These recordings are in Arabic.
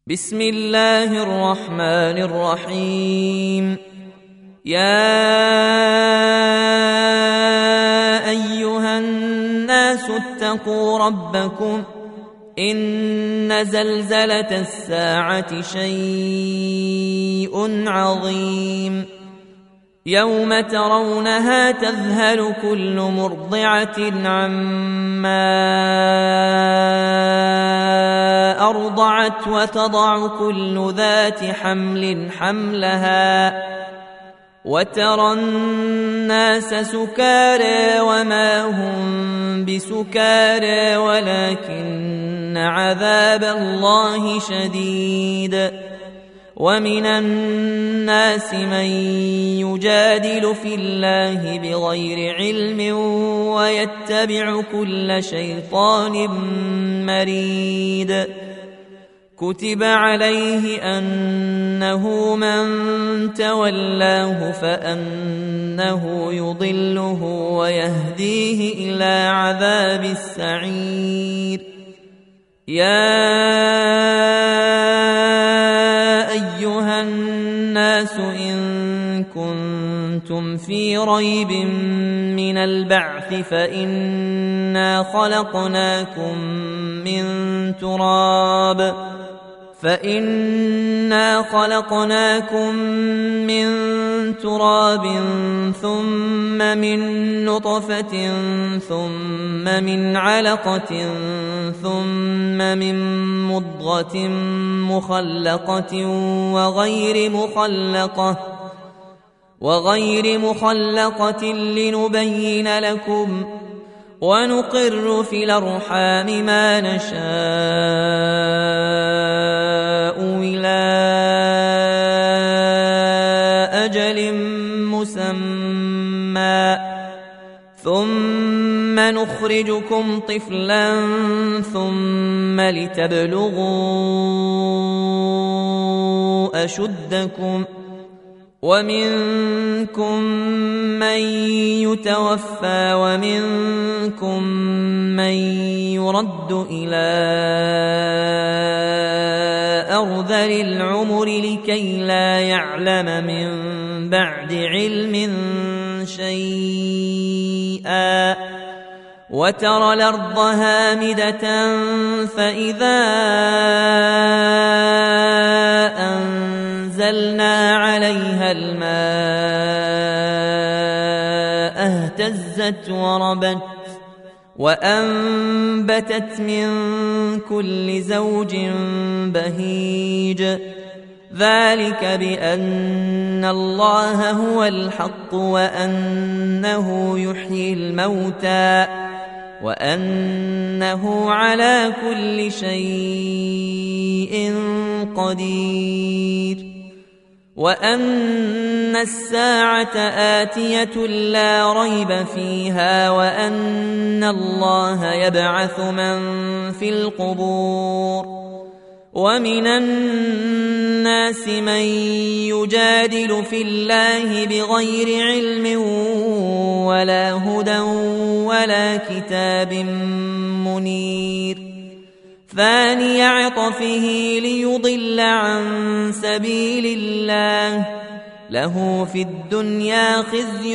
بسم الله الرحمن الرحيم. يا أيها الناس اتقوا ربكم إن زلزلة الساعة شيء عظيم يوم ترونها تذهل كل مرضعة عما أرضعت وتضع كل ذات حمل حملها وترى الناس سكارى وما هم بسكارى ولكن عذاب الله شديد. ومن الناس من يجادل في الله بغير علم ويتبع كل شيطان مريد. كتب عليه أنه من تولاه فأنه يضله ويهديه إلى عذاب السعير. يا أيها الناس إن كنتم في ريب من البعث فإنا خلقناكم من تراب ثم من نطفة ثم من علقة ثم من مضغة مخلقة وغير مخلقة لنبين لكم ونقر في الأرحام ما نشاء إلى أجل مسمى ثم نخرجكم طفلا ثم لتبلغوا أشدكم ومنكم من يتوفى ومنكم من يرد إلى أرذل العمر لكي لا يعلم من بعد علم شيئا. وترى الأرض هامدة فإذا أنزلنا عليها الماء اهتزت وربت وأنبتت من كل زوج بهيج. ذلك بأن الله هو الحق وأنه يحيي الموتى وأنه على كل شيء قدير وأن الساعة آتية لا ريب فيها وأن الله يبعث من في القبور. ومن الناس من يجادل في الله بغير علم ولا هدى ولا كتاب منير. ثاني عطفه ليضل عن سبيل الله له في الدنيا خزي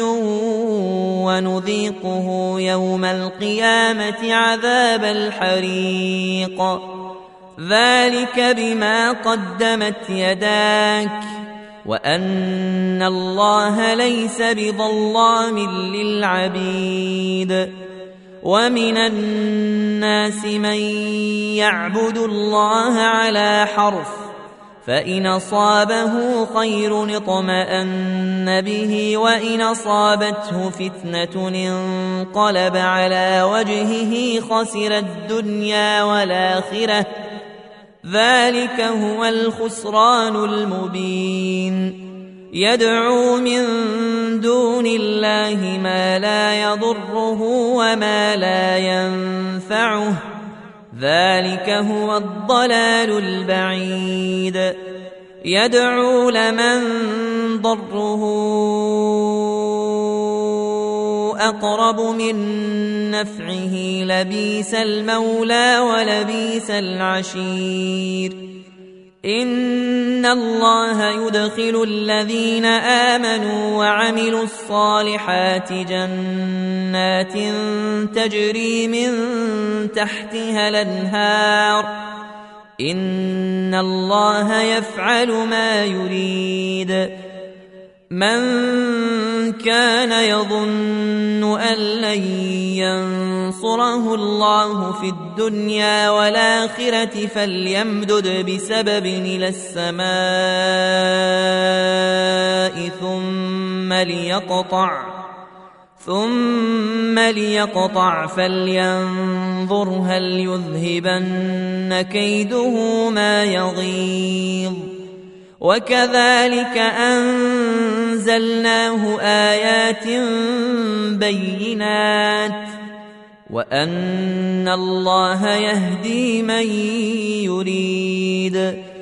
ونذيقه يوم القيامة عذاب الحريق. ذلك بما قدمت يداك وأن الله ليس بظلام للعبيد. ومن الناس من يعبد الله على حرف فإن أصابه خير اطمأن به وإن أصابته فتنة انقلب على وجهه خسر الدنيا والآخرة. ذلك هو الخسران المبين. يدعو من دون الله ما لا يضره وما لا ينفعه ذلك هو الضلال البعيد. يدعو لمن ضره أقرب من نفعه لبيس المولى ولبيس العشير. إن الله يدخل الذين آمنوا وعملوا الصالحات جنات تجري من تحتها الأنهار إن الله يفعل ما يريد من كان يظن أن لن ينصره الله في الدنيا والآخرة فليمدد بسبب إلى السماء ثم ليقطع فلينظر هل يذهبن كيده ما يغيظ وكذلك أنزلناه آيات بينات وأن الله يهدي من يريد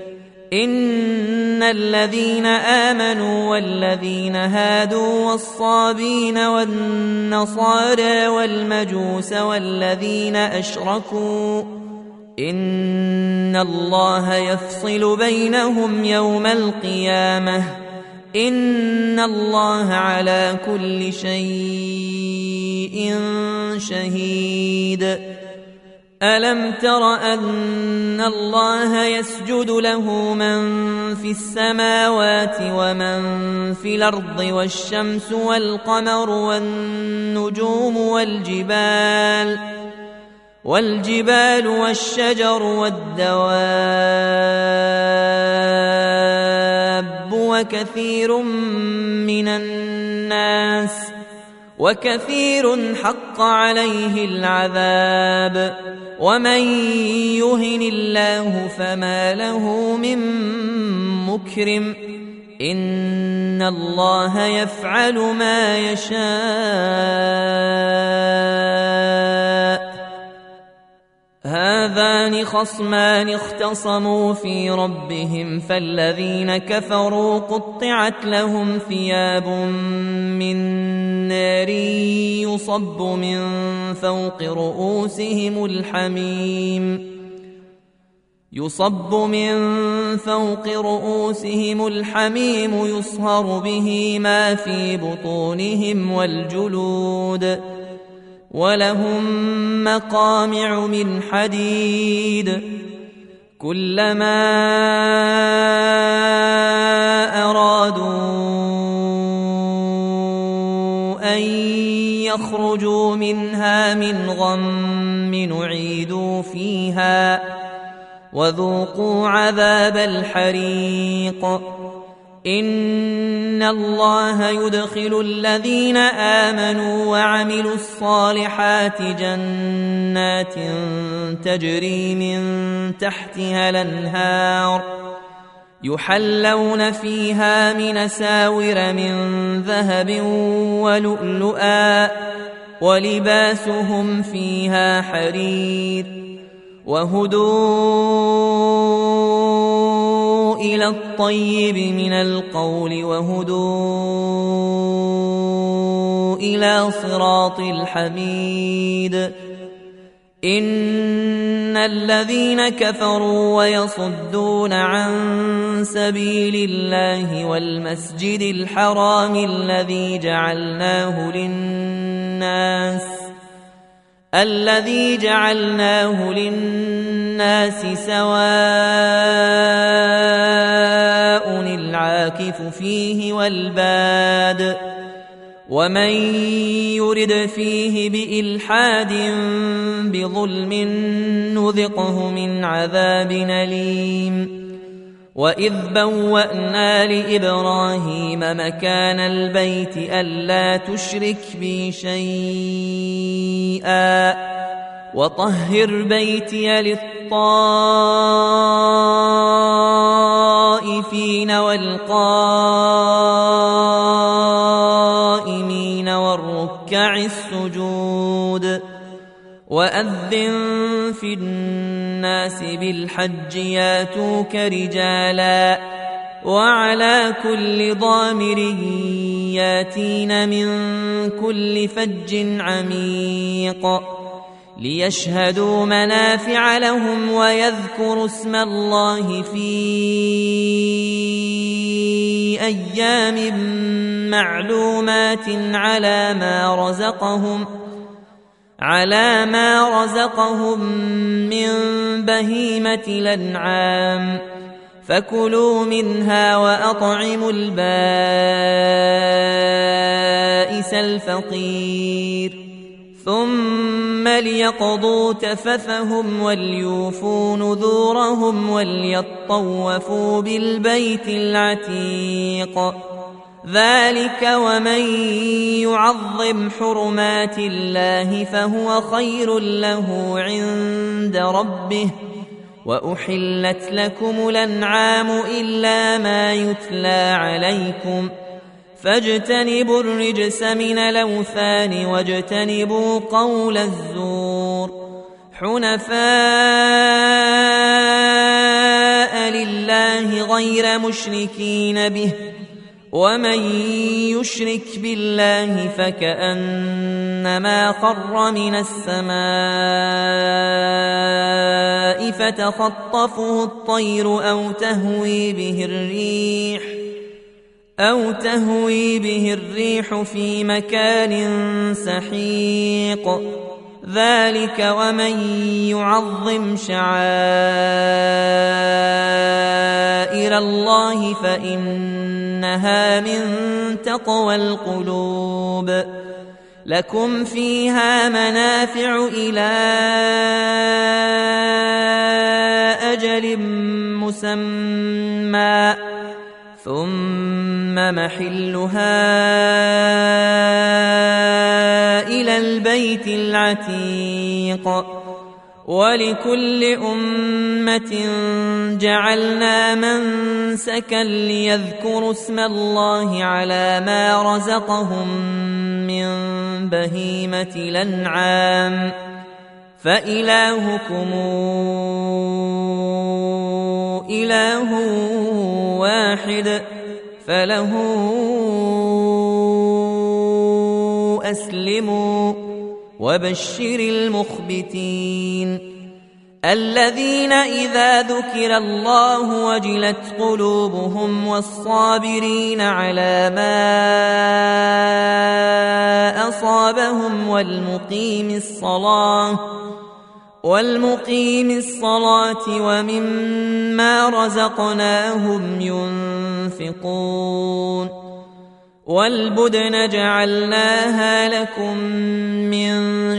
إن الذين آمنوا والذين هادوا والصابين والنصارى والمجوس والذين أشركوا إن الله يفصل بينهم يوم القيامة إن الله على كل شيء شهيد ألم تر أن الله يسجد له من في السماوات ومن في الأرض والشمس والقمر والنجوم والجبال والشجر والدواب وكثير حق عليه العذاب ومن يهن الله فما له من مكرم إن الله يفعل ما يشاء هذان خصمان اختصموا في ربهم فالذين كفروا قطعت لهم ثياب من نار يصب من فوق رؤوسهم الحميم يصهر به ما في بطونهم والجلود ولهم مقامع من حديد كلما أرادوا أن يخرجوا منها من غم نعيدوا فيها وذوقوا عذاب الحريق إن الله يدخل الذين آمنوا وعملوا الصالحات جنات تجري من تحتها الأنهار يحلون فيها من أساور من ذهب ولؤلؤا ولباسهم فيها حرير وهدوا إلى الطيب من القول وهدوا إلى صراط الحميد إن الذين كفروا ويصدون عن سبيل الله والمسجد الحرام الذي جعلناه للناس سواء العاكف فيه والباد ومن يرد فيه بإلحاد بظلم نذقه من عذاب أليم وإذ بوأنا لإبراهيم مكان البيت ألا تشرك بي شيئا وطهر بيتي للطائفين والقائمين والركع السجود وأذن في الناس بالحج ياتوك رجالا وعلى كل ضامر ياتين من كل فج عميق ليشهدوا منافع لهم ويذكروا اسم الله في أيام معلومات على ما رزقهم من بهيمة الأنعام فكلوا منها وأطعموا البائس الفقير ثم ليقضوا تفثهم وليوفوا نذورهم وليطوفوا بالبيت العتيق ذلك ومن يعظم حرمات الله فهو خير له عند ربه وأحلت لكم الأنعام إلا ما يتلى عليكم فاجتنبوا الرجس من الأوثان واجتنبوا قول الزور حنفاء لله غير مشركين به ومن يشرك بالله فكأنما خر من السماء فتخطفه الطير أو تهوي به الريح في مكان سحيق ذلك ومن يعظم شعائر الله فإنها من تقوى القلوب لكم فيها منافع إلى أجل مسمى ثم محلها إلى البيت العتيق ولكل أمة جعلنا منسكا ليذكروا اسم الله على ما رزقهم من بهيمة الأنعام فإلهكم إله واحد فله أسلموا وبشر المخبتين الذين إذا ذكر الله وجلت قلوبهم والصابرين على ما أصابهم والمقيم الصلاة ومما رزقناهم ينفقون والبدن جعلناها لكم من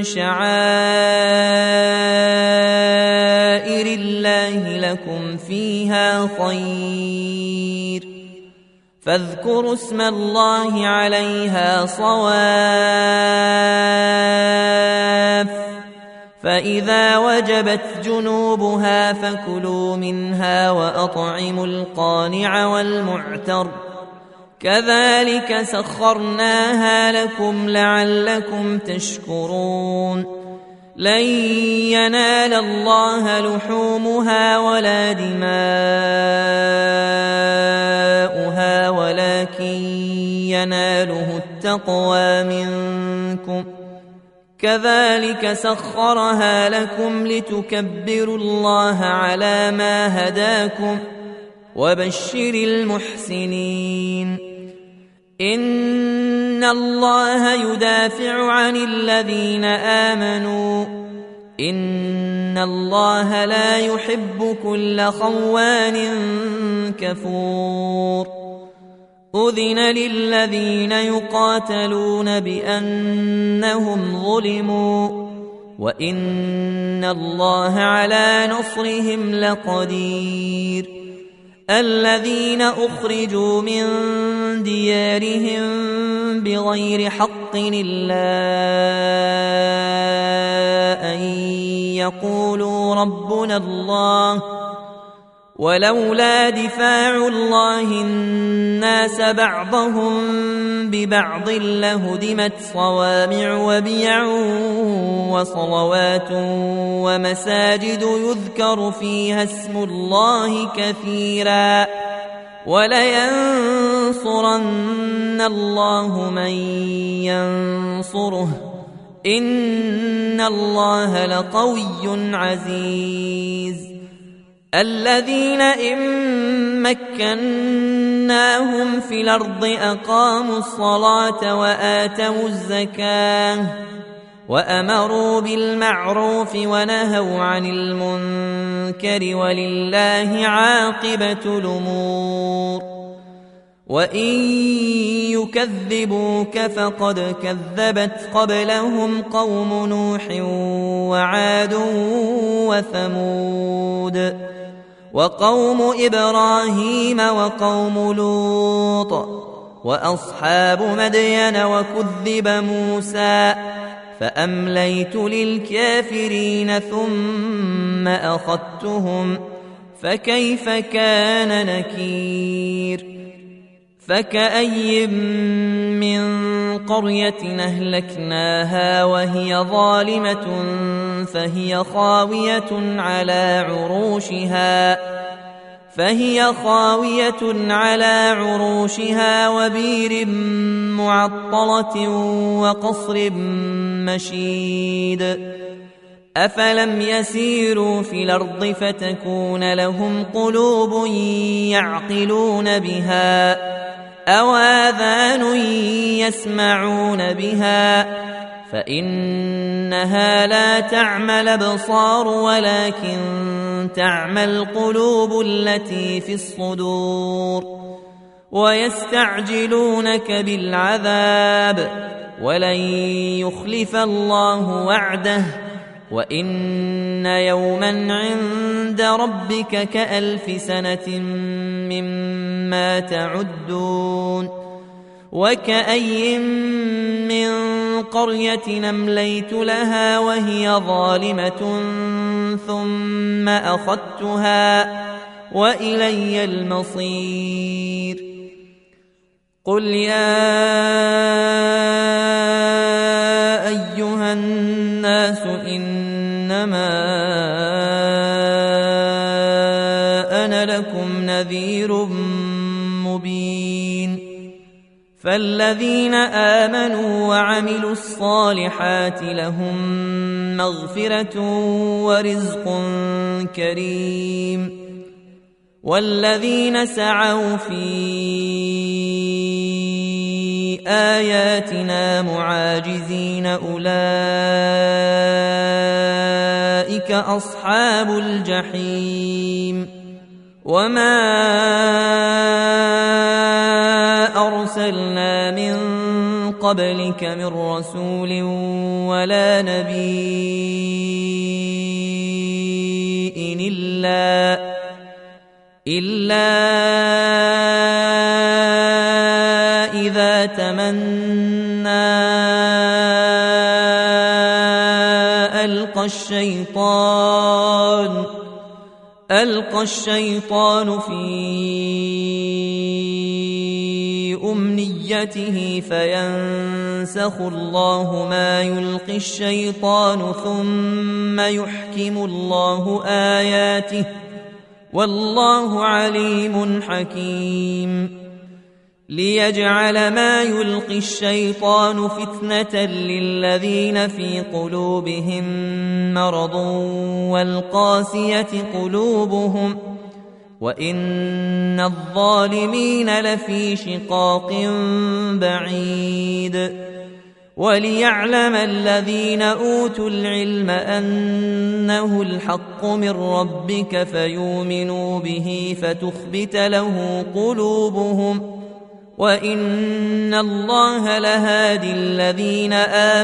شعائر الله لكم فيها خير فاذكروا اسم الله عليها صواف فإذا وجبت جنوبها فكلوا منها وأطعموا القانع والمعتر كذلك سخرناها لكم لعلكم تشكرون لن ينال الله لحومها ولا دماؤها ولكن يناله التقوى منكم كذلك سخرها لكم لتكبروا الله على ما هداكم وبشر المحسنين إن الله يدافع عن الذين آمنوا إن الله لا يحب كل خوان كفور أذن للذين يقاتلون بأنهم ظلموا وإن الله على نصرهم لقدير الذين أخرجوا من ديارهم بغير حق إلا أن يقولوا ربنا الله ولولا دفاع الله الناس بعضهم ببعض لهدمت صوامع وبيع وصلوات ومساجد يذكر فيها اسم الله كثيرا ولينصرن الله من ينصره إن الله لقوي عزيز. الذين إن مكناهم في الأرض أقاموا الصلاة وآتوا الزكاة وأمروا بالمعروف ونهوا عن المنكر ولله عاقبة الأمور. وإن يكذبوك فقد كذبت قبلهم قوم نوح وعاد وثمود وقوم إبراهيم وقوم لوط وأصحاب مدين وكذب موسى فأمليت للكافرين ثم أخذتهم فكيف كان نكير. فكأي من قرية أهلكناها وهي ظالمة فهي خاوية على عروشها وبير معطلة وقصر مشيد. أفلم يسيروا في الأرض فتكون لهم قلوب يعقلون بها أو آذان يسمعون بها فإنها لا تعمى الأبصار ولكن تعمى القلوب التي في الصدور. ويستعجلونك بالعذاب ولن يخلف الله وعده وإن يوما عند ربك كألف سنة مما تعدون. وكأي من قرية أمليت لها وهي ظالمة ثم أخذتها وإلي المصير. قل يا أيها الناس إنما أنا لكم نذير مبين. فالذين آمنوا وعملوا الصالحات لهم مغفرة ورزق كريم. والذين سعوا في آياتنا معاجزين أولئك أصحاب الجحيم. وما أرسلنا من قبلك من رسول ولا نبي إلا إذا تمنى ألقى الشيطان في أمنيته فينسخ الله ما يلقي الشيطان ثم يحكم الله آياته والله عليم حكيم. ليجعل ما يلقي الشيطان فتنة للذين في قلوبهم مرض والقاسية قلوبهم وإن الظالمين لفي شقاق بعيد. وليعلم الذين أوتوا العلم أنه الحق من ربك فيؤمنوا به فتخبت له قلوبهم وإن الله لهادي الذين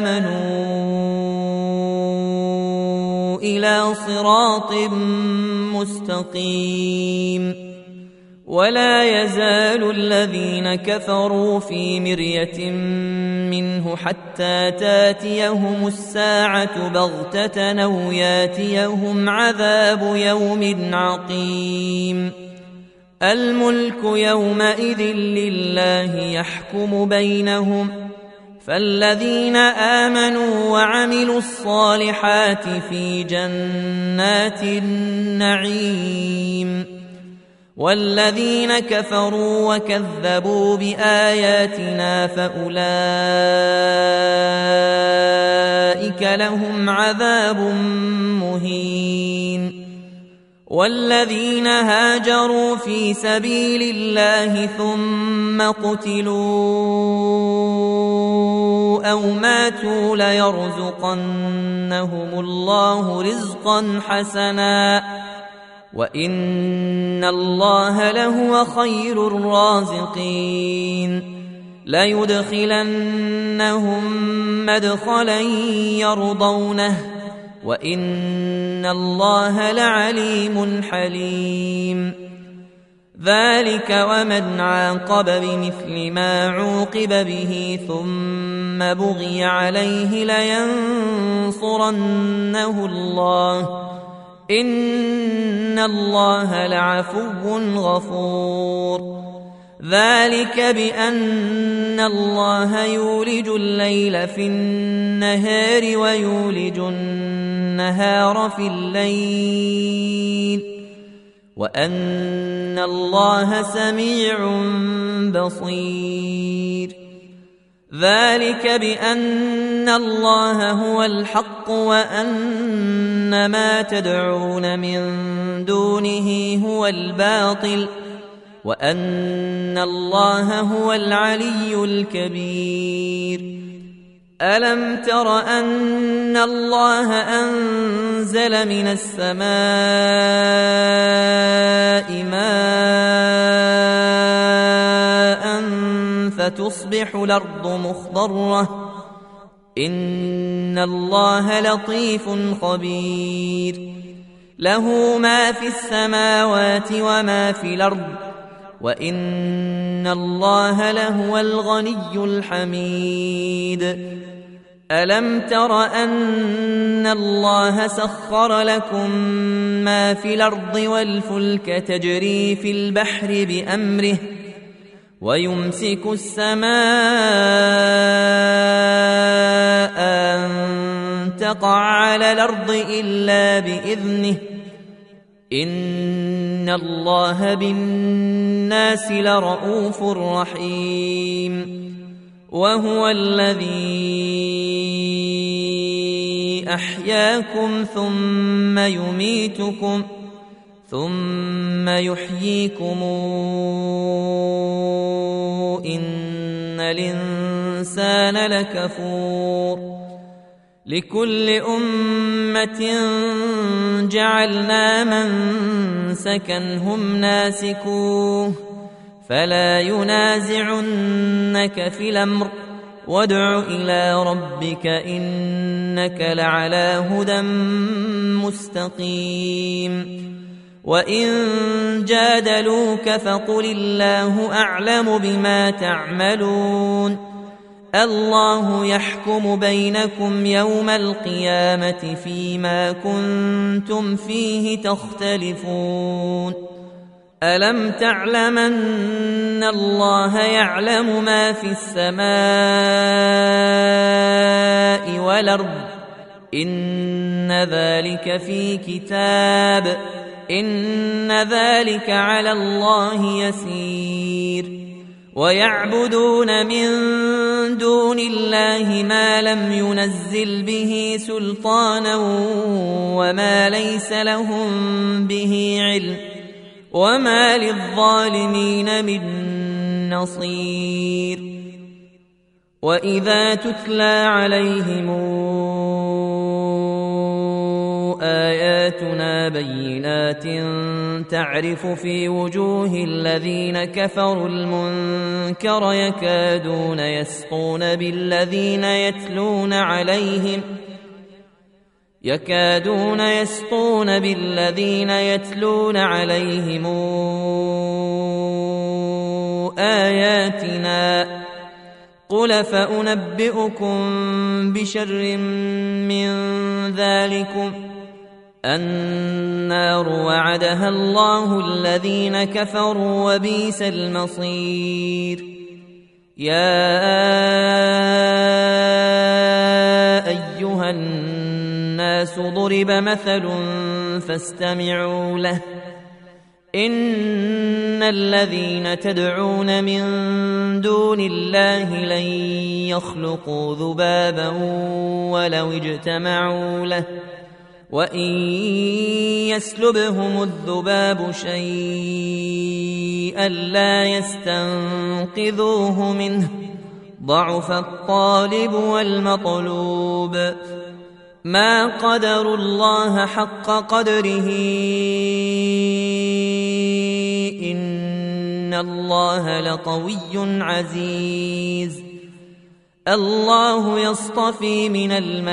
آمنوا إلى صراط مستقيم. ولا يزال الذين كفروا في مرية منه حتى تاتيهم الساعة بغتة أو ياتيهم عذاب يوم عقيم. الملك يومئذ لله يحكم بينهم فالذين آمنوا وعملوا الصالحات في جنات النعيم. والذين كفروا وكذبوا بآياتنا فأولئك لهم عذاب مهين والذين هاجروا في سبيل الله ثم قتلوا أو ماتوا ليرزقنهم الله رزقا حسنا وإن الله لهو خير الرازقين ليدخلنهم مدخلا يرضونه وإن الله لعليم حليم ذلك ومن عاقب بمثل ما عوقب به ثم بغي عليه لينصرنه الله إن الله لعفو غفور ذلك بأن الله يولج الليل في النهار ويولج النهار في الليل وأن الله سميع بصير ذلك بأن الله هو الحق وأن ما تدعون من دونه هو الباطل وأن الله هو العلي الكبير ألم تر أن الله أنزل من السماء ماء فتصبح الأرض مخضرة إن الله لطيف خبير له ما في السماوات وما في الأرض وإن الله لهو الغني الحميد ألم تر أن الله سخر لكم ما في الأرض والفلك تجري في البحر بأمره ويمسك السماء أن تقع على الأرض إلا بإذنه إن الله بالناس لرؤوف رحيم وهو الذي أحياكم ثم يميتكم ثم يحييكم إن الإنسان لكفور لكل أمة جعلنا منسكا هم ناسكوه فلا ينازعنك في الأمر وادع إلى ربك إنك لعلى هدى مستقيم وإن جادلوك فقل الله أعلم بما تعملون الله يحكم بينكم يوم القيامة فيما كنتم فيه تختلفون ألم تعلم أن الله يعلم ما في السماء والأرض إن ذلك في كتاب إن ذلك على الله يسير ويعبدون من دون الله ما لم ينزل به سلطانا وما ليس لهم به علم وما للظالمين من نصير وإذا تتلى عليهم آياتنا بينات تعرف في وجوه الذين كفروا المنكر يكادون يسقون بالذين يتلون عليهم آياتنا قل فأنبئكم بشر من ذلكم النار وعدها الله الذين كفروا وبئس المصير يا أيها الناس ضرب مثل فاستمعوا له إن إن الذين تدعون من دون الله لن يخلقوا ذبابا ولو اجتمعوا له وإن يسلبهم الذباب شيئا لا يستنقذوه منه ضعف الطالب والمطلوب ما قدروا الله حق قدره إن الله لقوي عزيز الله يصطفي من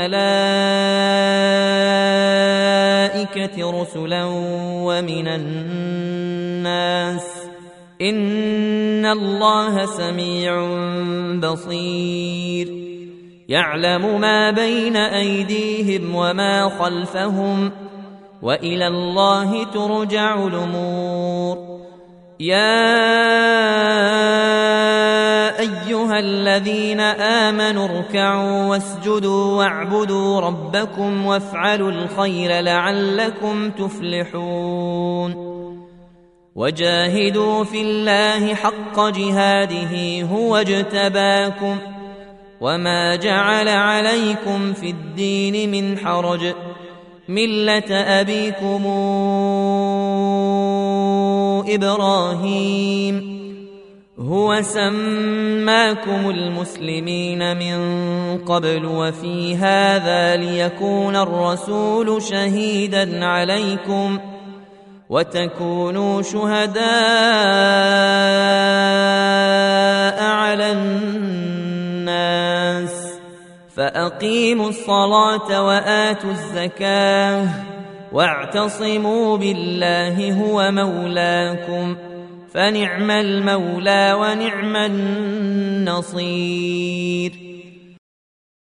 الملائكة رسلا ومن الناس إن الله سميع بصير يعلم ما بين أيديهم وما خلفهم وإلى الله ترجع الأمور يا أيها الذين آمنوا اركعوا واسجدوا واعبدوا ربكم وافعلوا الخير لعلكم تفلحون وجاهدوا في الله حق جهاده هو اجتباكم وما جعل عليكم في الدين من حرج ملة أبيكم إبراهيم هو سماكم المسلمين من قبل وفي هذا ليكون الرسول شهيدا عليكم وتكونوا شهداء على الناس فأقيموا الصلاة وآتوا الزكاة واعتصموا بالله هو مولاكم فنعم المولى ونعم النصير